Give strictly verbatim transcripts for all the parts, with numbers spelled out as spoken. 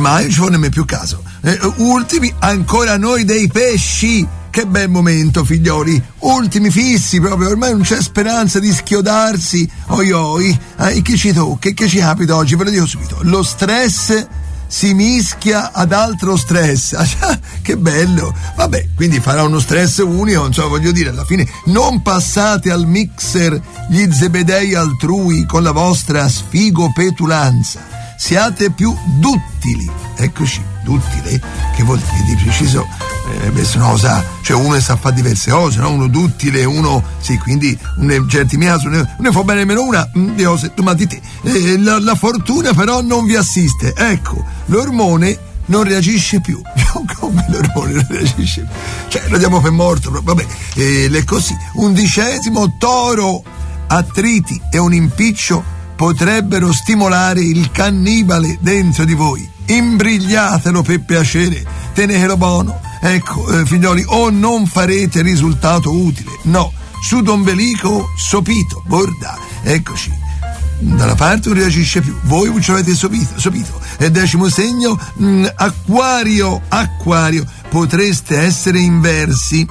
ormai non ci fa nemmeno più caso. Eh, ultimi ancora noi dei pesci. Che bel momento, figlioli, ultimi fissi proprio, ormai non c'è speranza di schiodarsi. Oi oi, eh, che ci tocca, che ci capita oggi? Ve lo dico subito, lo stress si mischia ad altro stress. Ah, che bello. Vabbè, quindi farà uno stress unico, insomma, voglio dire, alla fine non passate al mixer gli zebedei altrui con la vostra sfigopetulanza, siate più duttili. Eccoci, duttile, che vuol dire di preciso, eh, beh, se no sa, cioè uno sa fare diverse cose, no? Uno duttile, uno, sì, quindi in certi casi uno ne fa bene meno una, di cose, ma di te. Eh, la, la fortuna però non vi assiste, ecco, l'ormone non reagisce più. Come l'ormone non reagisce più? Cioè, lo diamo per morto, vabbè, eh, è così. Undicesimo, toro, attriti e un impiccio potrebbero stimolare il cannibale dentro di voi. Imbrigliatelo per piacere, tenetelo buono. Ecco, eh, figlioli, o non farete risultato utile. No, sudombelico sopito, borda. Eccoci. Dalla parte non reagisce più, voi ci avete sopito, sopito. E decimo segno, mh, acquario, acquario, potreste essere inversi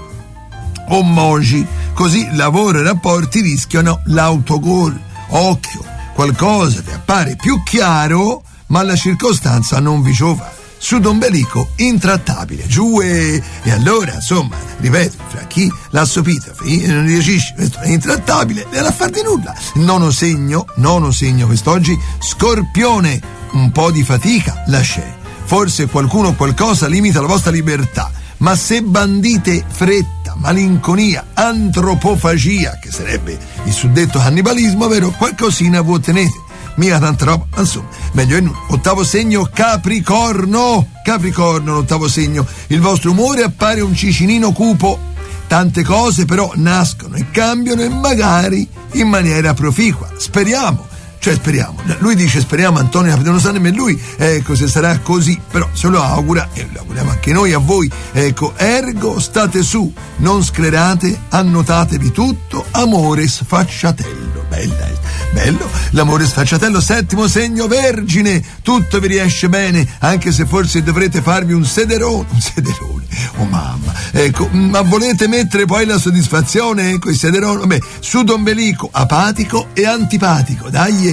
o moji, così lavoro e rapporti rischiano l'autogol. Occhio, qualcosa vi appare più chiaro, ma la circostanza non vi giova. Sudombelico intrattabile, giù e... e allora, insomma, ripeto, fra chi l'ha sopita e non reagisce, questo è intrattabile, non ha far di nulla. Nono segno, nono segno quest'oggi, scorpione, un po' di fatica la c'è. Forse qualcuno o qualcosa limita la vostra libertà, ma se bandite fretta, malinconia, antropofagia, che sarebbe il suddetto cannibalismo, vero, qualcosina voi ottenete. Mica tanta roba, insomma, meglio è nulla. Ottavo segno, Capricorno, Capricorno, l'ottavo segno, il vostro umore appare un cicinino cupo. Tante cose però nascono e cambiano e magari in maniera proficua. Speriamo. Cioè speriamo, lui dice speriamo, Antonio non sa nemmeno lui, ecco, se sarà così, però se lo augura e lo auguriamo anche noi a voi, ecco, ergo state su, non sclerate, annotatevi tutto, amore sfacciatello, bella, bello, l'amore sfacciatello. Settimo segno, Vergine, tutto vi riesce bene, anche se forse dovrete farvi un sederone, un sederone, oh mamma, ecco, ma volete mettere poi la soddisfazione, ecco, il sederone, beh, sudombelico, apatico e antipatico, dai.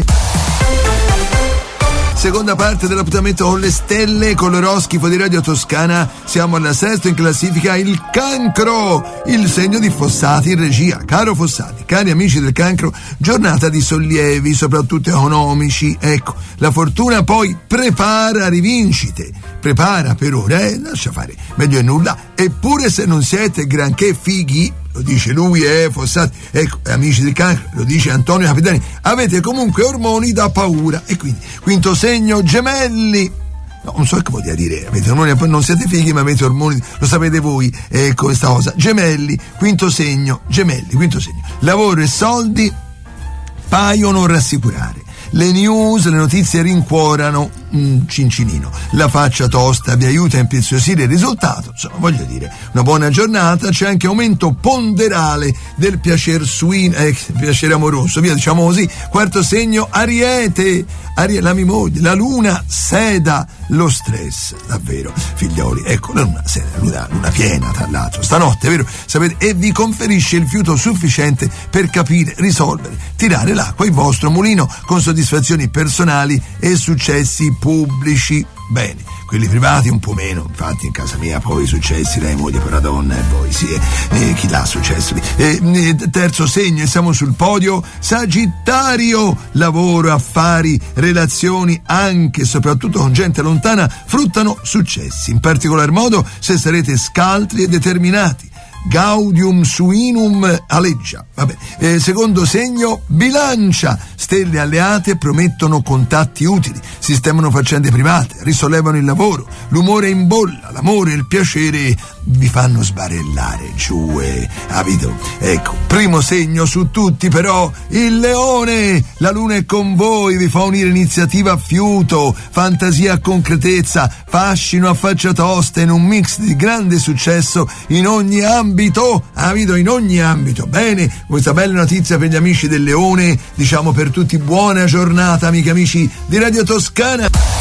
Seconda parte dell'appuntamento con le stelle, con l'oroscopo di Radio Toscana. Siamo alla sesta in classifica, il Cancro, il segno di Fossati in regia. Caro Fossati, cari amici del Cancro, giornata di sollievi, soprattutto economici. Ecco, la fortuna poi prepara rivincite, prepara per ora, eh, lascia fare, meglio è nulla. Eppure se non siete granché fighi, lo dice lui, eh, Fossati, ecco, amici del Cancro, lo dice Antonio Capitani, avete comunque ormoni da paura. E quindi, quinto segno, Gemelli, no, non so che voglia dire, avete ormoni, non siete fighi ma avete ormoni, lo sapete voi, ecco questa cosa. Gemelli, quinto segno, Gemelli, quinto segno, lavoro e soldi paiono rassicurare. Le news, le notizie rincuorano un cincinino. La faccia tosta vi aiuta a impreziosire il risultato. Insomma, voglio dire, una buona giornata. C'è anche aumento ponderale del piacere suino, eh, piacere amoroso, via, diciamo così. Quarto segno, Ariete, Ariete, la mimoglia, la luna seda lo stress, davvero, figlioli. Ecco, la luna seda, la luna, luna piena, tra l'altro, stanotte, vero? Sapete, e vi conferisce il fiuto sufficiente per capire, risolvere, tirare l'acqua il vostro mulino con soddisfazioni personali e successi pubblici. Bene, quelli privati un po' meno, infatti in casa mia poi i successi, lei moglie per la donna e poi sì, eh, chi l'ha successo lì. Eh, eh, terzo segno, siamo sul podio, Sagittario, lavoro, affari, relazioni, anche e soprattutto con gente lontana, fruttano successi, in particolar modo se sarete scaltri e determinati. Gaudium suinum aleggia. Vabbè. Eh, secondo segno, Bilancia, stelle alleate promettono contatti utili, sistemano faccende private, risollevano il lavoro, l'umore è in bolla, l'amore e il piacere vi fanno sbarellare giù e capito? Ecco, primo segno su tutti però, il Leone, la luna è con voi, vi fa unire iniziativa a fiuto, fantasia a concretezza, fascino a faccia tosta in un mix di grande successo in ogni ambito, capito? In ogni ambito. Bene, questa bella notizia per gli amici del Leone, diciamo per tutti, buona giornata amiche e amici di Radio Toscana.